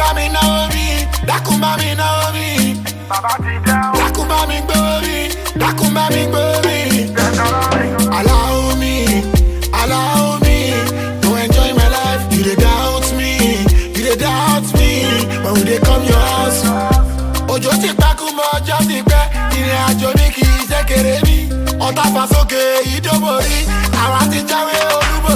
Dakumami Naomi, Dakumami Naomi. Dakumami Glory, Dakumami Glory. Allow me to enjoy my life. You dey doubt me, when we dey come your house. Ojo ti takumo, ojo ti pẹ́, ìrìn àjò mi kì í ṣe kéré mi. Ọ̀tá fà sókè ìdóborí, àwa ti jáwé olúborí.